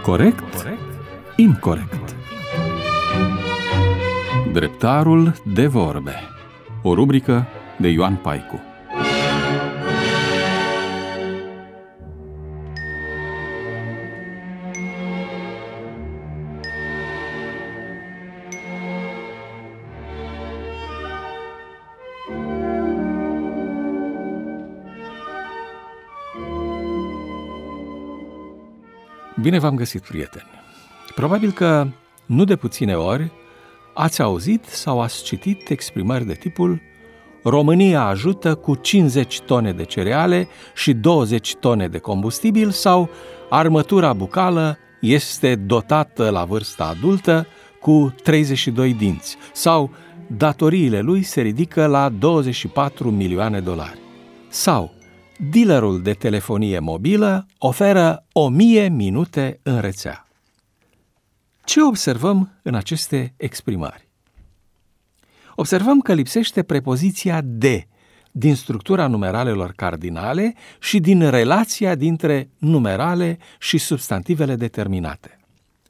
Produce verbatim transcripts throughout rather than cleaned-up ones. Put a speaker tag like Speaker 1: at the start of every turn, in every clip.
Speaker 1: Corect? Incorect. Dreptarul de vorbe. O rubrică de Ioan Paicu. Bine v-am găsit, prieteni! Probabil că nu de puține ori ați auzit sau ați citit exprimări de tipul România ajută cu cincizeci tone de cereale și douăzeci tone de combustibil sau armătura bucală este dotată la vârsta adultă cu treizeci și doi dinți sau datoriile lui se ridică la douăzeci și patru milioane de dolari sau dealerul de telefonie mobilă oferă o mie minute în rețea. Ce observăm în aceste exprimări? Observăm că lipsește prepoziția de din structura numeralelor cardinale și din relația dintre numerale și substantivele determinate.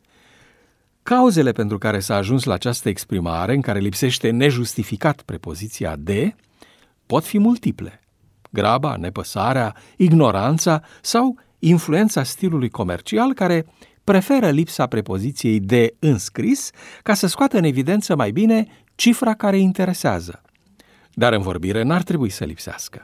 Speaker 1: Cauzele pentru care s-a ajuns la această exprimare, în care lipsește nejustificat prepoziția de, pot fi multiple. Graba, nepăsarea, ignoranța sau influența stilului comercial care preferă lipsa prepoziției de în scris ca să scoată în evidență mai bine cifra care interesează. Dar în vorbire n-ar trebui să lipsească.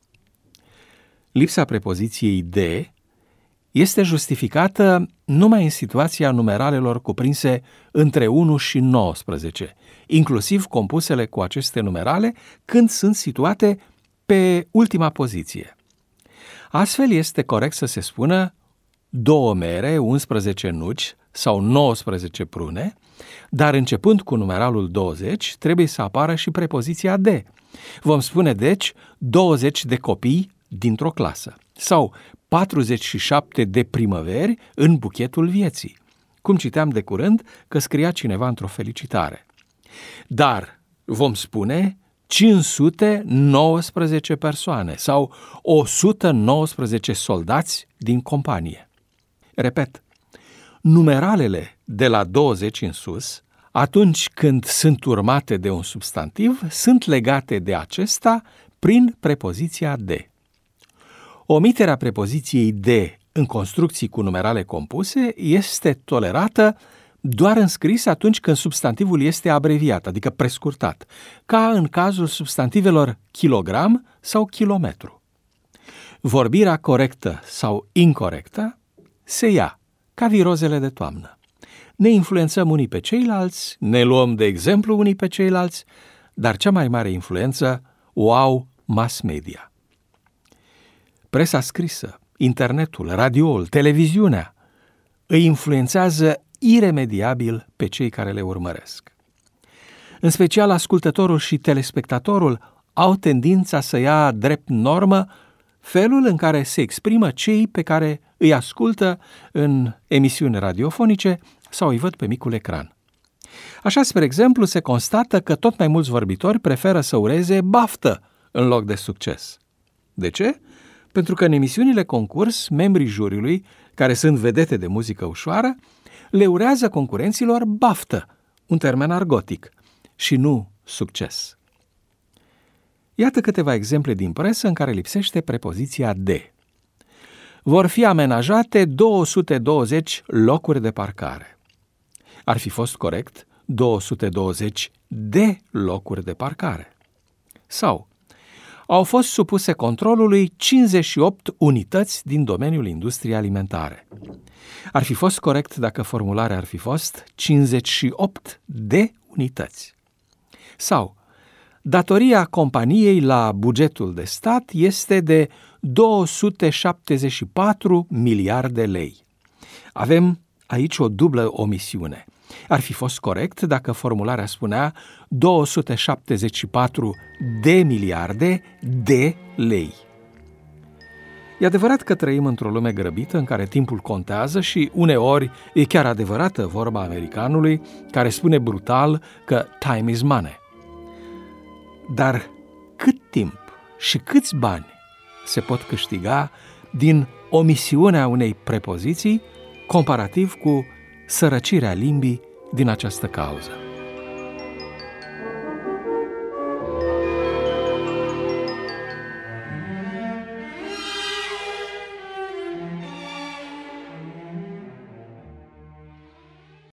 Speaker 1: Lipsa prepoziției de este justificată numai în situația numeralelor cuprinse între unu și nouăsprezece, inclusiv compusele cu aceste numerale când sunt situate pe ultima poziție. Astfel este corect să se spună două mere, unsprezece nuci sau nouăsprezece prune, dar începând cu numeralul douăzeci, trebuie să apară și prepoziția de. Vom spune deci douăzeci de copii dintr-o clasă sau patruzeci și șapte de primăveri în buchetul vieții, cum citeam de curând că scria cineva într-o felicitare. Dar vom spune cinci sute nouăsprezece persoane sau o sută nouăsprezece soldați din companie. Repet, numeralele de la douăzeci în sus, atunci când sunt urmate de un substantiv, sunt legate de acesta prin prepoziția de. Omiterea prepoziției de în construcții cu numerale compuse este tolerată doar în scris atunci când substantivul este abreviat, adică prescurtat, ca în cazul substantivelor kilogram sau kilometru. Vorbirea corectă sau incorectă se ia ca virozele de toamnă. Ne influențăm unii pe ceilalți, ne luăm de exemplu unii pe ceilalți, dar cea mai mare influență o au mass media. Presa scrisă, internetul, radioul, televiziunea îi influențează iremediabil pe cei care le urmăresc. În special, ascultătorul și telespectatorul au tendința să ia drept normă felul în care se exprimă cei pe care îi ascultă în emisiuni radiofonice sau îi văd pe micul ecran. Așa, spre exemplu, se constată că tot mai mulți vorbitori preferă să ureze baftă în loc de succes. De ce? Pentru că în emisiunile concurs, membrii juriului, care sunt vedete de muzică ușoară, le urează concurenților baftă, un termen argotic, și nu succes. Iată câteva exemple din presă în care lipsește prepoziția de. Vor fi amenajate două sute douăzeci locuri de parcare. Ar fi fost corect două sute douăzeci de locuri de parcare. Sau au fost supuse controlului cincizeci și opt unități din domeniul industriei alimentare. Ar fi fost corect dacă formularea ar fi fost cincizeci și opt de unități. Sau, datoria companiei la bugetul de stat este de două sute șaptezeci și patru miliarde lei. Avem aici o dublă omisiune. Ar fi fost corect dacă formularea spunea două sute șaptezeci și patru de miliarde de lei. E adevărat că trăim într-o lume grăbită în care timpul contează și uneori e chiar adevărată vorba americanului care spune brutal că time is money. Dar cât timp și câți bani se pot câștiga din omisiunea unei prepoziții comparativ cu sărăcirea limbii din această cauză.